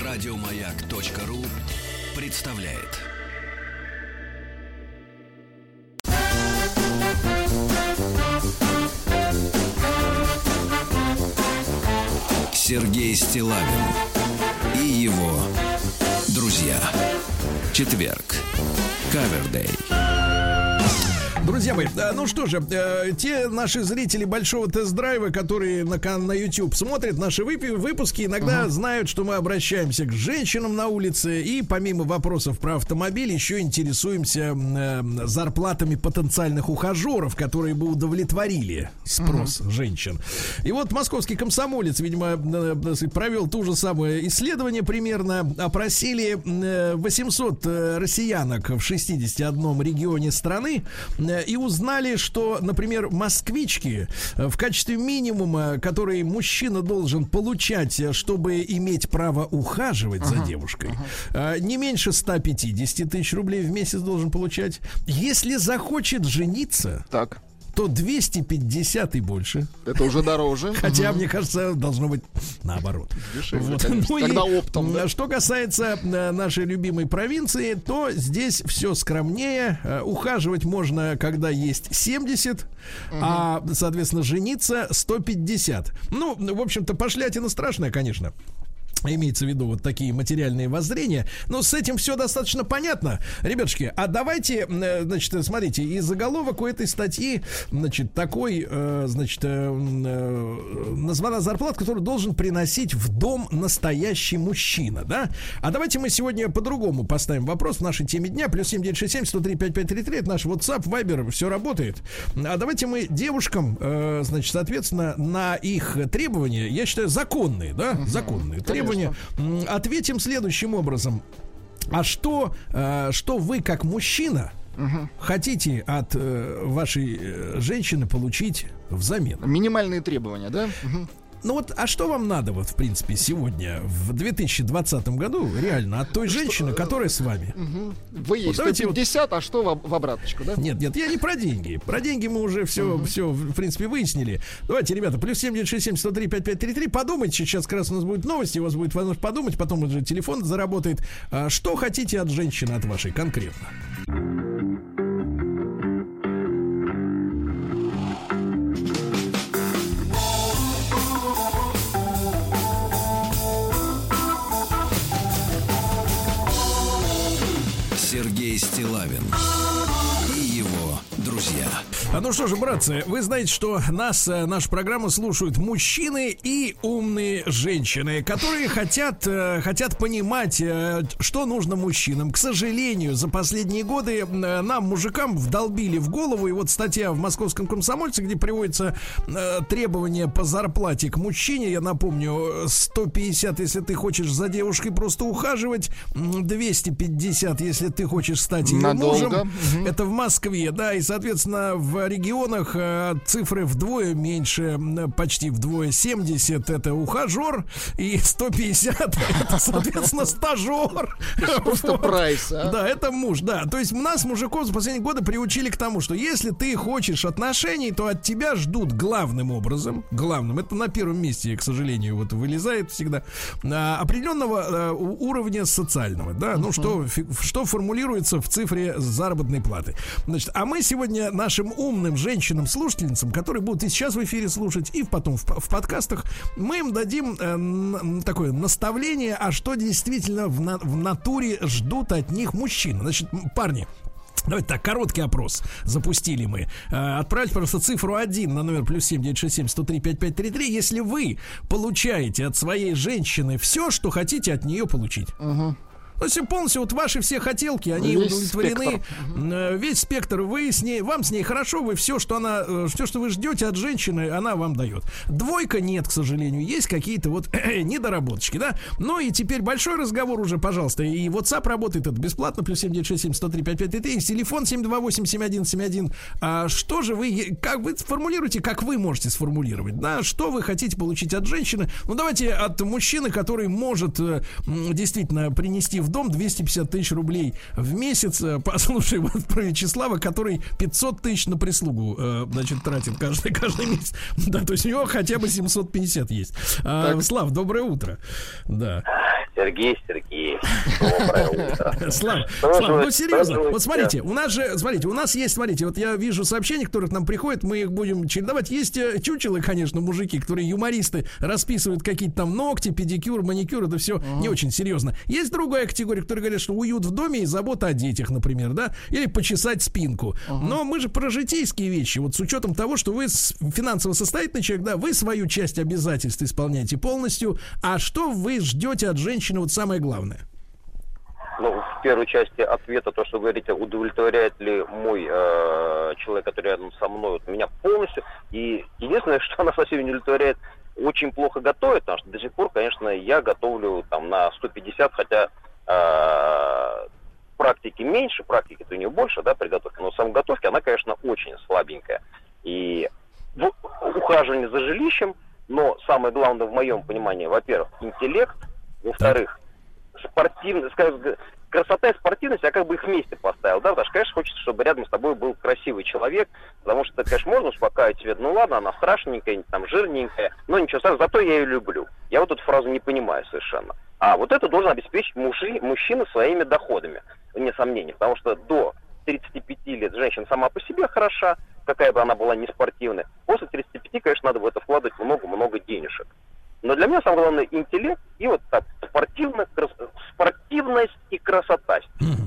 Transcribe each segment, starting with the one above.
Радиомаяк.ру представляет. Сергей Стиллавин и его друзья. Четверг. Кавердей. Друзья мои, ну что же, те наши зрители большого тест-драйва, которые на YouTube смотрят наши выпуски, иногда знают, что мы обращаемся к женщинам на улице и помимо вопросов про автомобиль еще интересуемся зарплатами потенциальных ухажеров, которые бы удовлетворили спрос женщин. И вот московский комсомолец, видимо, провел то же самое исследование примерно, опросили 800 россиянок в 61 регионе страны, и узнали, что, например, москвички в качестве минимума, который мужчина должен получать, чтобы иметь право ухаживать за девушкой, не меньше 150 тысяч рублей в месяц должен получать. Если захочет жениться, так, то 250 и больше. Это уже дороже. Хотя, мне кажется, должно быть наоборот. Дешевле, вот. Ну, тогда оптом. Да? Что касается нашей любимой провинции, то здесь все скромнее. Ухаживать можно, когда есть 70, а, соответственно, жениться 150. Ну, в общем-то, пошлятина страшная, конечно. Имеется в виду вот такие материальные воззрения. Но с этим все достаточно понятно. Ребятушки, а давайте, значит, смотрите, и заголовок у этой статьи, значит, такой, значит, названа зарплата, которую должен приносить в дом настоящий мужчина, да? А давайте мы сегодня по-другому поставим вопрос в нашей теме дня. Плюс 7967-103-5533, это наш WhatsApp, Viber, все работает. А давайте мы девушкам, значит, соответственно, на их требования, я считаю, законные, да? Законные требования. Ответим следующим образом. А что вы, как мужчина, хотите от вашей женщины получить взамен? Минимальные требования, да? Ну вот, а что вам надо, вот, в принципе, сегодня, в 2020 году, реально, от той женщины, которая с вами? Вы есть вот 150, вот... а что в обраточку, да? Нет, я не про деньги. Про деньги мы уже все, в принципе, выяснили. Давайте, ребята, плюс 7967-103-5533. Подумайте, сейчас как раз у нас будет новости, у вас будет возможность подумать, потом уже телефон заработает. Что хотите от женщины, от вашей конкретно? Сергей Стиллавин и его друзья. Ну что же, братцы, вы знаете, что нашу программу слушают мужчины и умные женщины, которые хотят понимать, что нужно мужчинам. К сожалению, за последние годы нам, мужикам, вдолбили в голову, и вот статья в Московском комсомольце, где приводятся требования по зарплате к мужчине, я напомню, 150, если ты хочешь за девушкой просто ухаживать, 250, если ты хочешь стать ее мужем. Это в Москве, да, и, соответственно, в регионах цифры вдвое меньше, почти вдвое. 70 это ухажер, и 150 это, соответственно, стажер. Просто прайс, а? Да, это муж, да. То есть нас, мужиков, за последние годы приучили к тому, что если ты хочешь отношений, то от тебя ждут главным образом, это на первом месте, к сожалению, вот вылезает всегда, определенного уровня социального, да, ну что формулируется в цифре заработной платы. Значит, а мы сегодня нашим умным женщинам-слушательницам, которые будут и сейчас в эфире слушать, и потом в подкастах, мы им дадим такое наставление, а что действительно в натуре ждут от них мужчин. Значит, парни, давайте так, короткий опрос запустили мы. Отправьте, пожалуйста, цифру 1 на номер плюс 7967-103-5533, если вы получаете от своей женщины все, что хотите от нее получить. То есть полностью вот ваши все хотелки, они весь удовлетворены. Спектр. Весь спектр, вам с ней хорошо, вы все, что вы ждете от женщины, она вам дает. Двойка нет, к сожалению, есть какие-то вот недоработочки, да. Ну и теперь большой разговор уже, пожалуйста. И WhatsApp работает, это бесплатно, плюс 7967-103-5533, и телефон 728-7171. Что же как вы сформулируете, как вы можете сформулировать, да, что вы хотите получить от женщины? Ну давайте от мужчины, который может действительно принести в дом 250 тысяч рублей в месяц. Послушай вот про Вячеслава, который 500 тысяч на прислугу, значит, тратит каждый месяц. Да, то есть у него хотя бы 750 есть. Слав, доброе утро. Да. Сергей, доброе утро. Слава, ну серьезно, вот смотрите, у нас есть, вот я вижу сообщения, которые к нам приходят, мы их будем чередовать. Есть чучелы, конечно, мужики, которые юмористы, расписывают какие-то там ногти, педикюр, маникюр, это все не очень серьезно. Есть другая категория, которые говорят, что уют в доме и забота о детях, например, да, или почесать спинку. Но мы же про житейские вещи, вот с учетом того, что вы финансово состоятельный человек, да, вы свою часть обязательств исполняете полностью, а что вы ждете от женщины, вот самое главное? Ну, в первой части ответа, то, что вы говорите, удовлетворяет ли мой человек, который рядом со мной, вот, меня полностью. И единственное, что она совсем не удовлетворяет, очень плохо готовит, потому что до сих пор, конечно, я готовлю там на 150, хотя практики меньше, практики-то у нее больше, да, при готовке, но в самой готовке она, конечно, очень слабенькая. И в ухаживании за жилищем, но самое главное в моем понимании, во-первых, интеллект, во-вторых, спортивность, красота и спортивность, я как бы их вместе поставил, да, потому что, конечно, хочется, чтобы рядом с тобой был красивый человек, потому что, конечно, можно успокаивать себя, ну ладно, она страшненькая, там, жирненькая, но ничего страшного, зато я ее люблю. Я вот эту фразу не понимаю совершенно. А вот это должен обеспечить мужчина своими доходами, вне сомнений, потому что до 35 лет женщина сама по себе хороша, какая бы она была не спортивная, после 35, конечно, надо в это вкладывать много-много денежек. Но для меня самое главное интеллект и вот так, спортивность и красота.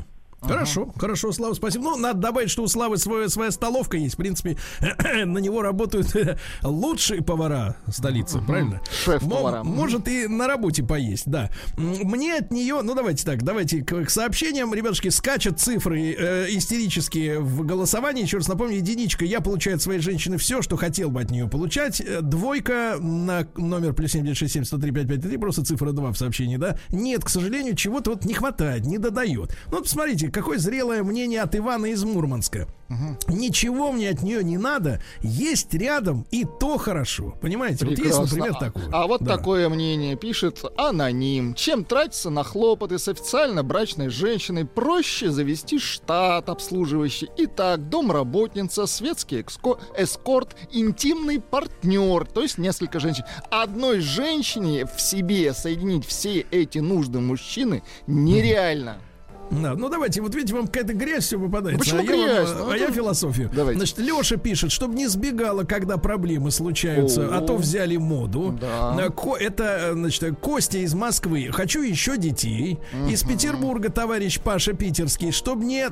Хорошо, Слава, спасибо. Ну, надо добавить, что у Славы своя столовка есть. В принципе, на него работают лучшие повара столицы, правильно? Шеф-повара. Может и на работе поесть, да. Мне от нее, ну, давайте к сообщениям. Ребятушки, скачут цифры истерические в голосовании. Еще раз напомню, единичка. Я получаю от своей женщины все, что хотел бы от нее получать. Двойка на номер +7 967 103 553, просто цифра 2 в сообщении, да. Нет, к сожалению, чего-то вот не хватает, не додает. Ну, вот посмотрите, какое зрелое мнение от Ивана из Мурманска. Ничего мне от нее не надо, есть рядом, и то хорошо. Понимаете? Прекрасно. Вот есть, например, такое. А вот такое мнение пишет аноним. Чем тратиться на хлопоты с официально брачной женщиной, проще завести штат обслуживающий. Итак, домработница, светский эскорт, интимный партнер, то есть несколько женщин. Одной женщине в себе соединить все эти нужды мужчины нереально. Да, ну давайте, вот видите, вам какая-то грязь все попадается. Почему грязь? Я философию. Давайте. Значит, Леша пишет, чтобы не сбегала, когда проблемы случаются, а то взяли моду. Да. Это, значит, Костя из Москвы. Хочу еще детей. Из Петербурга товарищ Паша Питерский, чтобы не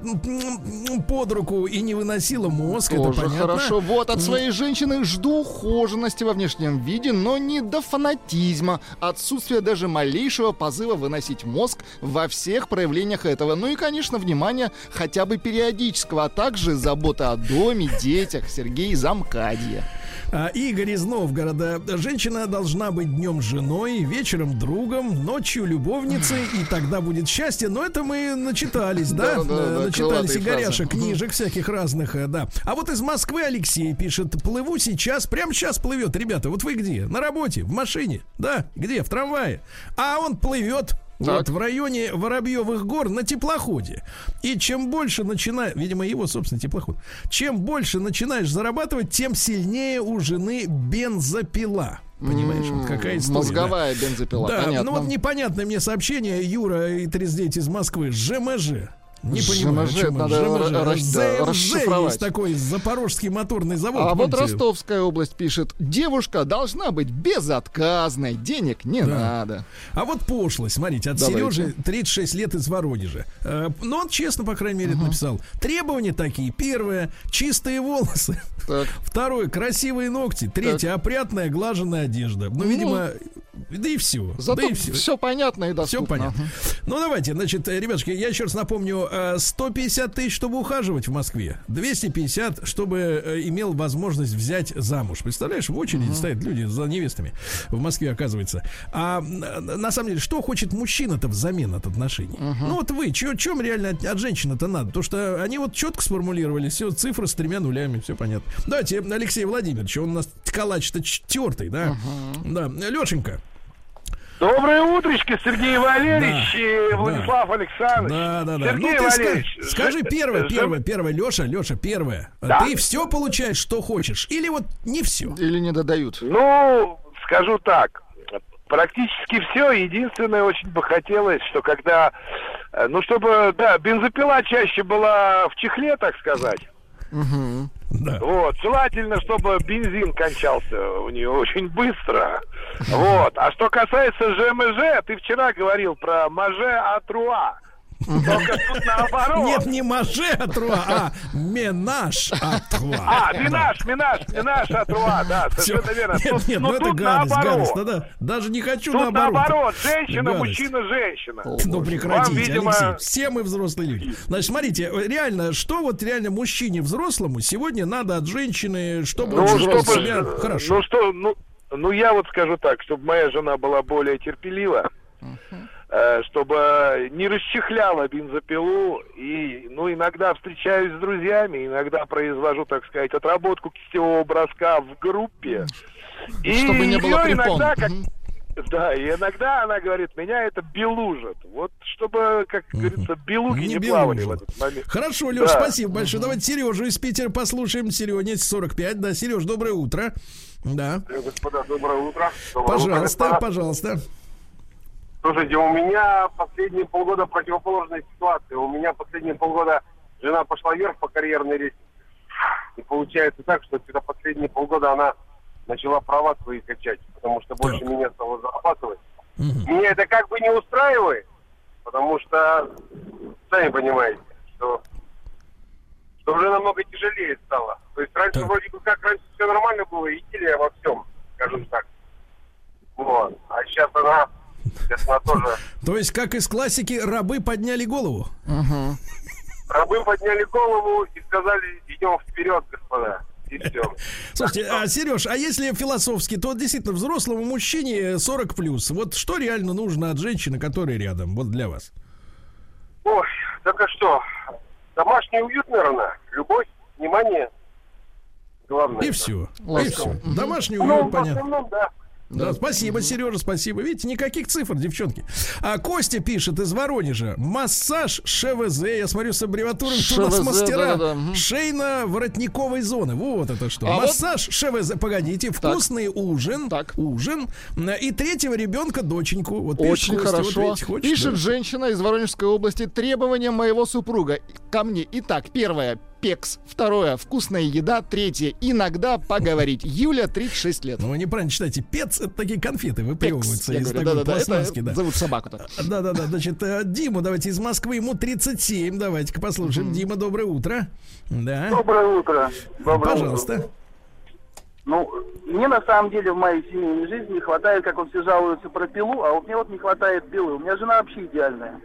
под руку и не выносила мозг. Тоже это понятно. хорошо. Вот от своей женщины жду ухоженности во внешнем виде, но не до фанатизма. Отсутствие даже малейшего позыва выносить мозг во всех проявлениях этого. Ну и, конечно, внимание хотя бы периодического, а также забота о доме, детях. Сергей из Амкадья. Игорь из Новгорода. Женщина должна быть днем женой, вечером другом, ночью любовницей, и тогда будет счастье. Но это мы начитались, да? Начитались Игоряша, книжек всяких разных, да. А вот из Москвы Алексей пишет: плыву сейчас, прямо сейчас плывет. Ребята, вот вы где? На работе? В машине? Да? Где? В трамвае? А он плывет. Вот в районе Воробьевых гор на теплоходе. И чем больше начинаешь, видимо, его собственный теплоход, чем больше начинаешь зарабатывать, тем сильнее у жены бензопила. Понимаешь, вот какая история. Мозговая бензопила, да, понятно. Ну вот непонятное мне сообщение. Юра и 39 из Москвы. ЖМЖ. Не понимаю, надо расшифровать. Есть такой запорожский моторный завод. А вот Ростовская область пишет: девушка должна быть безотказной, денег не надо. А вот пошлость, смотрите, от Сережи, 36 лет, из Воронежа. Но он честно, по крайней мере, написал. Требования такие: первое, чистые волосы. Так. Второе, красивые ногти. Третье, опрятная глаженная одежда. Ну, видимо, да и все. Зато да и все понятно и доступно. Все понятно. Ну, давайте, значит, ребятушки, я еще раз напомню: 150 тысяч, чтобы ухаживать в Москве, 250, чтобы имел возможность взять замуж. Представляешь, в очереди стоят люди за невестами в Москве, оказывается. А на самом деле, что хочет мужчина-то взамен от отношений? Ну, вот вы, чем реально от женщины-то надо? Потому что они вот четко сформулировали, все цифры с 3 нулями, все понятно. Давайте, Алексей Владимирович, он у нас калач-то тертый, да? Да, Лешенька. Доброе утречко, Сергей Валерьевич и Владислав Александрович. Да. Сергей Валерьевич, скажи первое, Леша, первое. Да. Ты все получаешь, что хочешь? Или вот не все? Или не додают? Ну, скажу так. Практически все. Единственное, очень бы хотелось, что когда... Ну, чтобы, да, бензопила чаще была в чехле, так сказать. Да. Вот. Желательно, чтобы бензин кончался у нее очень быстро. Вот. А что касается ЖМЖ, ты вчера говорил про маже атруа. Только тут наоборот. Нет, не маже атруа, а менаж атруа. Минаж атруа, да, совершенно верно. Нет, ну это гадость, да. Даже не хочу тут наоборот. Женщина, гадость. Мужчина, женщина. Ну прекратите, Вам, видимо... Алексей. Все мы взрослые люди. Значит, смотрите, реально, что вот реально мужчине взрослому сегодня надо от женщины, чтобы он чувствовал себя хорошо? Ну я вот скажу так, чтобы моя жена была более терпелива. Чтобы не расчехляла бензопилу, и, ну, иногда встречаюсь с друзьями, иногда произвожу, так сказать, отработку кистевого броска в группе. И чтобы не было препон. Да, и иногда она говорит, меня это белужит. Вот чтобы, как говорится, белуги не плавали в этот момент. Хорошо, Леш, спасибо большое. Давайте Сережу из Питера послушаем. Серега, 45, да. Сереж, доброе утро. Да. Господа, доброе утро. Пожалуйста. Слушайте, у меня последние полгода противоположная ситуация. У меня последние полгода жена пошла вверх по карьерной лестнице. И получается так, что где-то последние полгода она начала права свои качать, потому что больше меня стало зарабатывать. Меня это как бы не устраивает, потому что, сами понимаете, что уже намного тяжелее стало. То есть раньше вроде бы как, раньше все нормально было, и идиллия во всем, скажем так. Вот. А сейчас она... тоже... То есть, как из классики, рабы подняли голову? Рабы подняли голову и сказали, идем вперед, господа. И все. Слушайте, Сереж, а если философски, то действительно взрослому мужчине 40+. Вот что реально нужно от женщины, которая рядом, вот для вас? Ой, так а что? Домашний уют, наверное. Любовь, внимание. Главное. И все. Домашний уют, понятно. В основном, да. Да, спасибо, Сережа, спасибо. Видите, никаких цифр, девчонки. Костя пишет из Воронежа. Массаж ШВЗ, я смотрю с аббревиатурой, у нас мастера шейно-воротниковой зоны. Вот это что. Массаж ШВЗ, погодите, вкусный ужин. И третьего ребенка доченьку. Вот очень Костя, хорошо. Вот, видите, пишет женщина из Воронежской области. Требования моего супруга ко мне. Итак, первое. Пекс. Второе. Вкусная еда. Третье. Иногда поговорить. Юля, 36 лет. Ну, вы неправильно читаете. Пец — это такие конфеты выплевываются из такой пластмасски. Да. Зовут собаку-то. Да. Значит, Диму давайте из Москвы. Ему 37. Давайте-ка послушаем. Дима, доброе утро. Да. Доброе утро. Пожалуйста. Ну, мне на самом деле в моей семейной жизни не хватает, как он все жалуется про пилу, а вот мне вот не хватает пилы. У меня жена вообще идеальная.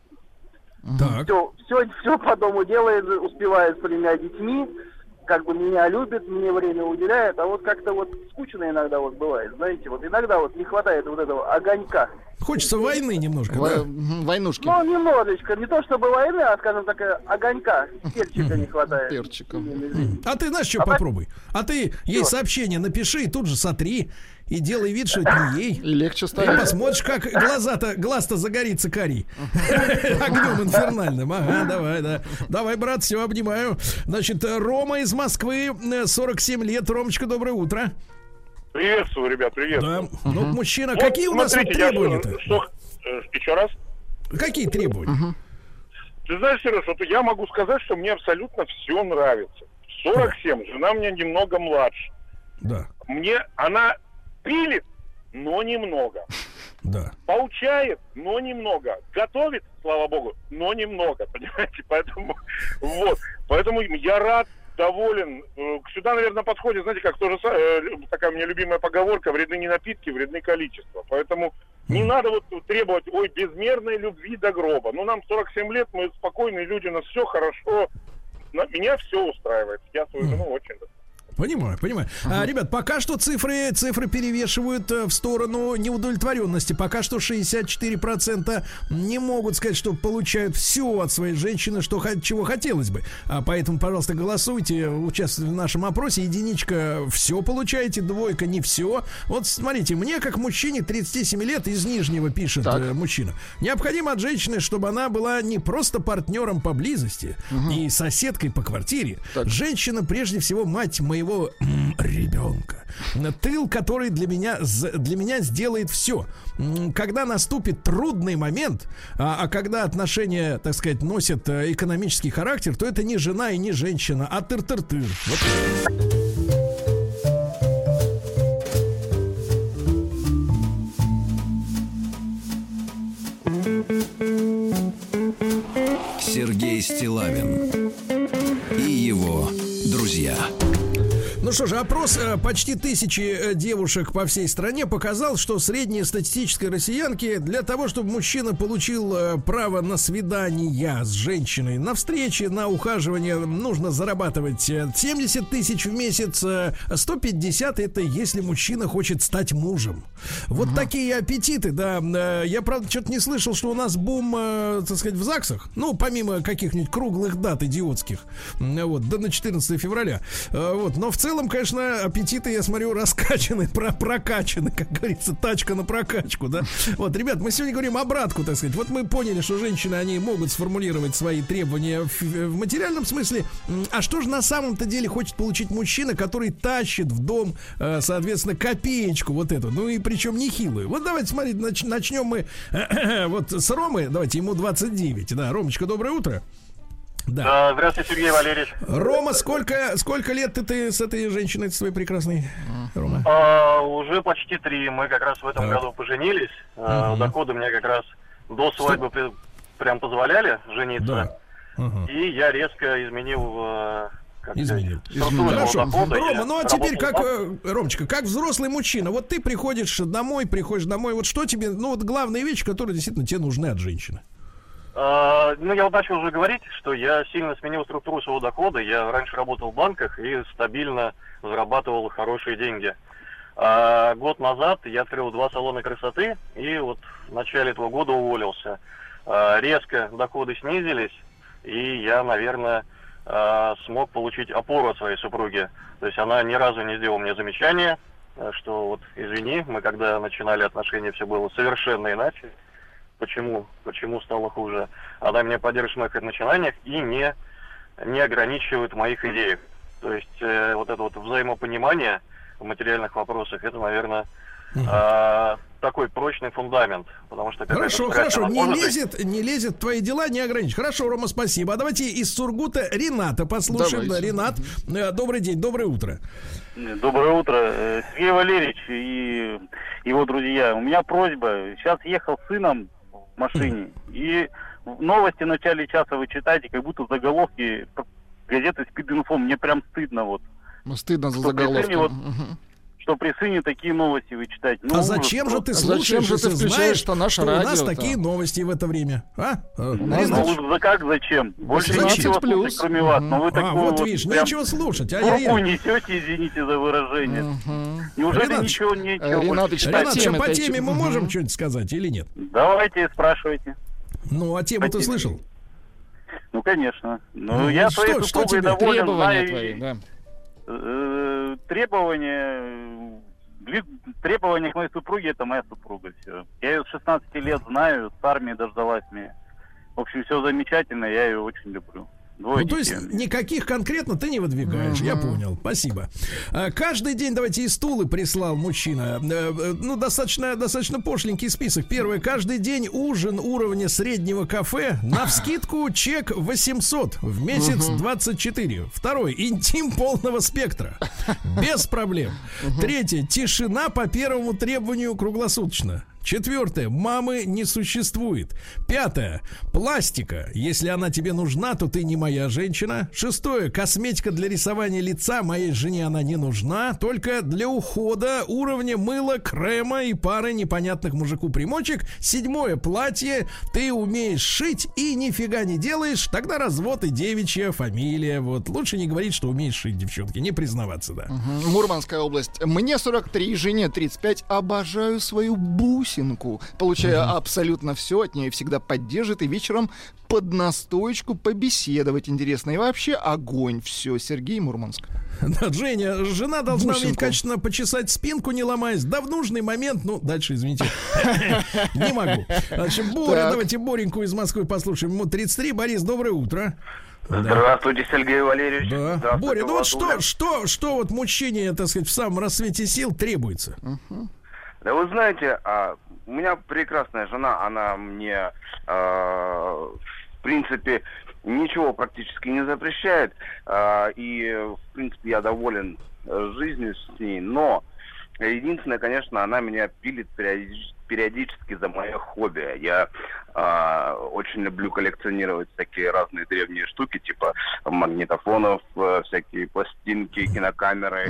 Так. Все по дому делает, успевает с тремя детьми, как бы меня любит, мне время уделяет, а вот как-то вот скучно иногда вот бывает, знаете, вот иногда вот не хватает вот этого огонька. Хочется войны немножко, да? Войнушки. Ну, немножечко, не то чтобы войны, а, скажем так, огонька, перчика не хватает. Перчика. А ты знаешь, что попробуй? А ты ей сообщение напиши и тут же сотри. И делай вид, что это не ей. И легче станет. Ты посмотришь, как глаз-то загорится карий. Огнем инфернальным. Ага, давай, да. Давай, брат, все, обнимаю. Значит, Рома из Москвы, 47 лет. Ромочка, доброе утро. Приветствую, ребят, приветствую. Да. Ну, мужчина, какие у нас требования-то? Еще раз? Какие требования? Ты знаешь, Сереж, вот я могу сказать, что мне абсолютно все нравится. 47, жена мне немного младше. Да. Мне она пилит, но немного. Да. Поучает, но немного. Готовит, слава богу, но немного. Понимаете? Поэтому я рад, доволен. Сюда, наверное, подходит, знаете, как тоже такая у меня любимая поговорка: вредны не напитки, вредны количество. Поэтому не надо вот требовать, безмерной любви до гроба. Ну, нам 47 лет, мы спокойные люди, у нас все хорошо. Меня все устраивает. Я свою жену очень люблю. Понимаю. Ребят, пока что цифры перевешивают в сторону неудовлетворенности. Пока что 64% не могут сказать, что получают все от своей женщины, чего хотелось бы. Поэтому, пожалуйста, голосуйте, участвуйте в нашем опросе. Единичка — все получаете, двойка — не все. Вот смотрите, мне, как мужчине 37 лет, из Нижнего пишет мужчина, необходимо от женщины, чтобы она была не просто партнером по близости и соседкой по квартире. Женщина, прежде всего, мать моего моего ребенка. Тыл, который для меня сделает все. Когда наступит трудный момент, а когда отношения, так сказать, носят экономический характер, то это не жена и не женщина, а тыр-тыр-тыр. Вот. Сергей Стиллавин и его друзья. Ну что же, опрос почти 1000 девушек по всей стране показал, что средняя статистической россиянки для того, чтобы мужчина получил право на свидание с женщиной, на встречи, на ухаживание, нужно зарабатывать 70 тысяч в месяц, 150 это если мужчина хочет стать мужем. Вот такие аппетиты, да. Я, правда, что-то не слышал, что у нас бум, так сказать, в ЗАГСах, ну, помимо каких-нибудь круглых дат идиотских, вот, да на 14 февраля, вот, но в целом, конечно, аппетиты, я смотрю, раскачаны, прокачаны, как говорится, тачка на прокачку, да. Вот, ребят, мы сегодня говорим обратку, так сказать. Вот мы поняли, что женщины, они могут сформулировать свои требования в материальном смысле. А что же на самом-то деле хочет получить мужчина, который тащит в дом, соответственно, копеечку вот эту, ну и причем нехилую. Вот давайте, смотрите, начнем мы вот с Ромы, давайте, ему 29, да. Ромочка, доброе утро. Да. Здравствуйте, Сергей Валерьевич. Рома, сколько лет ты с этой женщиной, с своей прекрасной, Рома? Уже почти 3. Мы как раз в этом году поженились. Доходы мне как раз до свадьбы прям позволяли жениться. И я резко изменил... Хорошо. Рома, ну а теперь как, Ромочка, как взрослый мужчина, вот ты приходишь домой, вот что тебе, ну вот главные вещи, которые действительно тебе нужны от женщины? Ну, я вот начал уже говорить, что я сильно сменил структуру своего дохода. Я раньше работал в банках и стабильно зарабатывал хорошие деньги. Год назад я открыл 2 салона красоты и вот в начале этого года уволился. Резко доходы снизились, и я, наверное, смог получить опору от своей супруги. То есть она ни разу не сделала мне замечания, что вот извини, мы когда начинали отношения, все было совершенно иначе. Почему стало хуже? Она меня поддерживает в моих начинаниях и не ограничивает в моих идеях. То есть вот это вот взаимопонимание в материальных вопросах, это, наверное, такой прочный фундамент. Потому что хорошо, не лезет твои дела, не ограничит. Хорошо, Рома, спасибо. А давайте из Сургута Рената послушаем. Да, Ренат, добрый день, доброе утро. Доброе утро. Сергей Валерьевич и его друзья. У меня просьба. Сейчас ехал с сыном в машине, и новости в начале часа вы читаете, как будто заголовки газеты «Спид-инфо». Мне прям стыдно вот. Стыдно за заголовки. Что при сыне такие новости вы читаете. Ну, зачем же ты слушаешь, если знаешь, что у нас такие новости в это время? Как зачем? Больше нечего слушать, кроме вас. Но вы вот видишь, нечего слушать. Руку несете, извините за выражение. Неужели ничего нечего? Ренат, по теме мы можем что-нибудь сказать или нет? Давайте, спрашивайте. Ну, а тему ты слышал? Ну, конечно. Ну, я своей супругой доволен. Требования твои, да. Требования к моей супруге — это моя супруга. Все. Я ее с 16 лет знаю, с армии дождалась мне. В общем, все замечательно, я ее очень люблю. Ну, то есть никаких конкретно ты не выдвигаешь, я понял, спасибо. Каждый день, давайте, и стулы прислал мужчина. Ну, достаточно пошленький список. Первое, каждый день ужин уровня среднего кафе, навскидку чек 800, в месяц 24. Второй, интим полного спектра, без проблем. Третье, тишина по первому требованию круглосуточно. Четвертое, мамы не существует. Пятое, пластика. Если она тебе нужна, то ты не моя женщина. Шестое, косметика для рисования лица. Моей жене она не нужна. Только для ухода уровня мыла, крема и пары непонятных мужику примочек. Седьмое, платье. Ты умеешь шить и нифига не делаешь. Тогда развод и девичья фамилия. Вот. Лучше не говорить, что умеешь шить, девчонки. Не признаваться, да. Мурманская область. Мне 43, жене 35. Обожаю свою бусинку. Получаю абсолютно все от нее, всегда поддержит и вечером под настоечку побеседовать интересно. И вообще огонь. Все, Сергей, Мурманск. Да, Женя, жена должна уметь качественно почесать спинку, не ломаясь. Да, в нужный момент, ну, дальше, извините, не могу. Значит, Боря, давайте Бореньку из Москвы послушаем. Ему 33. Борис, доброе утро. Здравствуйте, Сергей Валерьевич. Да. Боря, ну вот что вот мужчине, так сказать, в самом расцвете сил требуется? Да вы знаете, у меня прекрасная жена, она мне, в принципе, ничего практически не запрещает, и, в принципе, я доволен жизнью с ней, но единственное, конечно, она меня пилит периодически за мое хобби. Я очень люблю коллекционировать всякие разные древние штуки, типа магнитофонов, всякие пластинки, кинокамеры.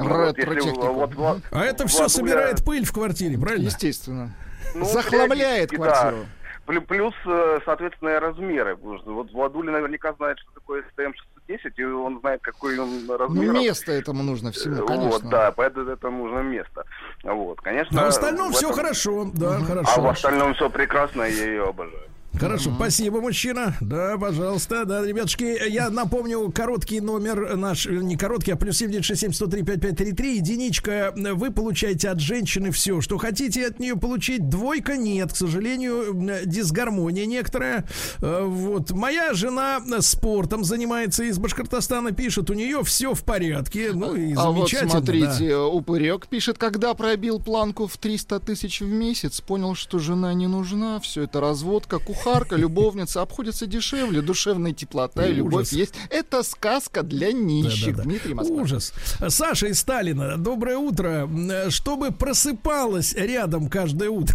А это все собирает пыль в квартире, правильно? Естественно. Захламляет квартиру. Плюс, соответственно, размеры. Вот Владуля наверняка знает, что такое СТМ-610, и он знает, какой он размер. Место этому нужно всему, конечно. Вот, да, поэтому это нужно место. Вот, конечно. А в остальном все хорошо, да, хорошо. А в остальном все прекрасно, я ее обожаю. Хорошо, спасибо, мужчина. Да, пожалуйста, да, ребятушки, я напомню, короткий номер наш, не короткий, а плюс 7967-103-5533, единичка, вы получаете от женщины все, что хотите от нее получить, двойка нет, к сожалению, дисгармония некоторая. Вот, моя жена спортом занимается, из Башкортостана пишет, у нее все в порядке, ну и замечательно. Вот смотрите, да. Упырек пишет, когда пробил планку в 300 тысяч в месяц, понял, что жена не нужна, все это разводка, кухарка, любовница, обходится дешевле, душевная теплота и любовь есть. Это сказка для нищих. Да. Дмитрий Москва. Ужас. Саша из Сталина, доброе утро. Чтобы просыпалась рядом каждое утро.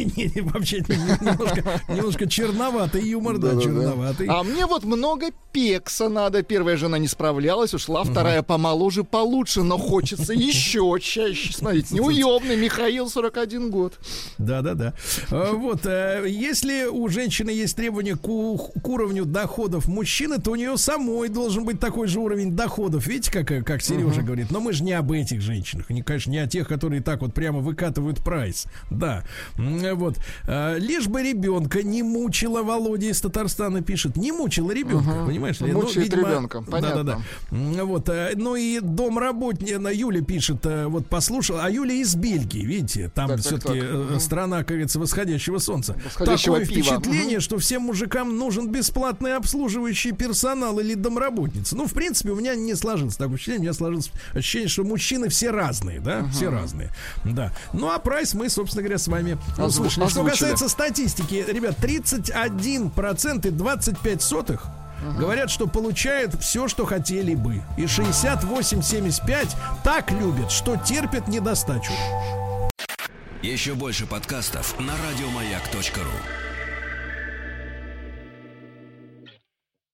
Вообще немножко черноватый юмор, да, черноватый. А мне вот много пекса надо. Первая жена не справлялась, ушла, вторая помоложе, получше, но хочется еще чаще. Смотрите, неуемный Михаил, 41 год. Да. Вот, если у женщины есть требования к уровню доходов мужчины, то у нее самой должен быть такой же уровень доходов. Видите, как Сережа говорит? Но мы же не об этих женщинах. Конечно, не о тех, которые так вот прямо выкатывают прайс. Да. Вот. Лишь бы ребенка не мучила, Володя из Татарстана пишет. Не мучила ребенка, понимаешь ли? Мучает ребенка, понятно. Да. Вот. Ну и домработница Юля пишет, вот послушал, а Юля из Бельгии, видите, там все-таки страна, как говорится, восходящего солнца. Такое впечатление, что всем мужикам нужен бесплатный обслуживающий персонал или домработница. Ну, в принципе, у меня не сложилось такое впечатление. У меня сложилось ощущение, что мужчины все разные, да? Все разные. Да. Ну, а прайс мы, собственно говоря, с вами услышали. Что касается статистики, ребят, 31% и 25 сотых говорят, что получают все, что хотели бы. И 68-75 так любят, что терпят недостачу. Еще больше подкастов на радиомаяк.ру.